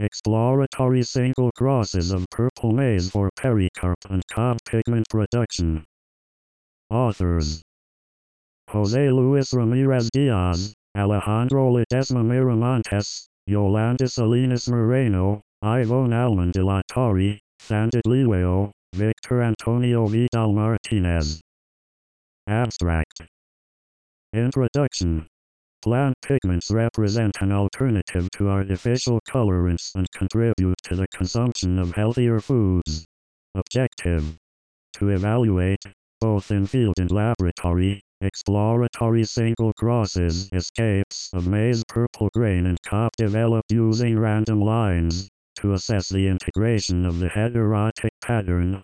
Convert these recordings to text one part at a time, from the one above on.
Exploratory single crosses of purple maize for pericarp and cob pigment production. Authors: Jose Luis Ramirez Diaz, Alejandro Ledesma Miramontes, Yolanda Salinas Moreno, Ivonne Alman de la Torre, Candid Lileo, Victor Antonio Vidal Martinez. Abstract. Introduction. Plant pigments represent an alternative to artificial colorants and contribute to the consumption of healthier foods. Objective: to evaluate, both in field and laboratory, exploratory single crosses escapes of maize purple grain and cob developed using random lines, to assess the integration of the heterotic pattern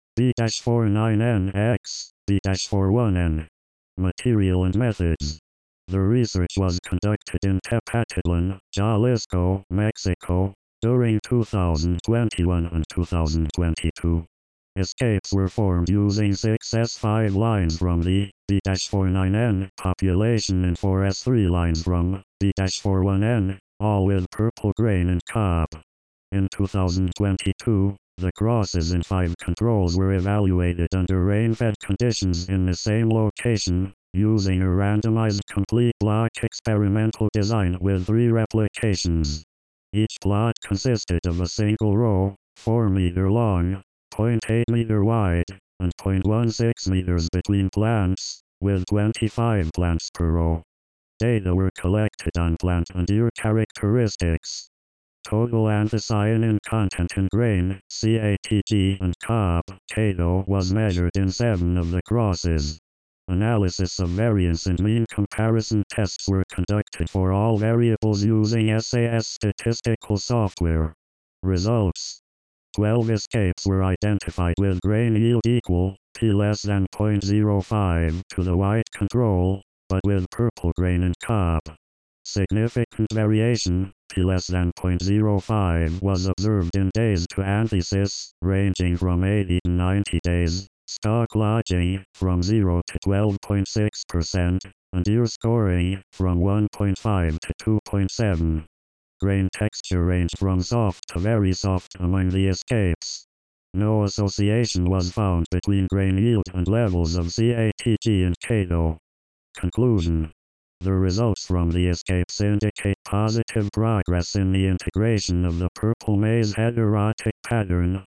B-49NX, B-41N. Material and methods. The research was conducted in Tepatitlan, Jalisco, Mexico, during 2021 and 2022. Escapes were formed using 6 S5 lines from the B-49N population and 4 S3 lines from B-41N, all with purple grain and cob. In 2022, the crosses in 5 controls were evaluated under rain-fed conditions in the same location, using a randomized complete block experimental design with 3 replications. Each plot consisted of a single row, 4 meter long, 0.8 meter wide, and 0.16 meters between plants, with 25 plants per row. Data were collected on plant and ear characteristics. Total anthocyanin content in grain, CATG, and cob, CATO, was measured in 7 of the crosses. Analysis of variance and mean comparison tests were conducted for all variables using SAS statistical software. Results: 12 escapes were identified with grain yield equal, P less than 0.05 to the white control, but with purple grain and cob. Significant variation, P less than 0.05, was observed in days to anthesis, ranging from 80 to 90 days. Stock lodging, from 0 to 12.6%, and ear scoring, from 1.5 to 2.7. Grain texture ranged from soft to very soft among the escapes. No association was found between grain yield and levels of CATG and CATO. Conclusion: the results from the escapes indicate positive progress in the integration of the purple maize heterotic pattern,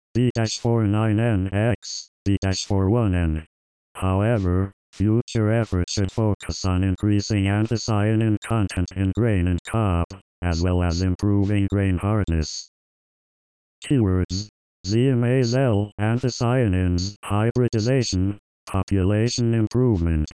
B-49NX, B-41N. However, future efforts should focus on increasing anthocyanin content in grain and cob, as well as improving grain hardness. Keywords: ZMAZL, anthocyanins, hybridization, population improvement.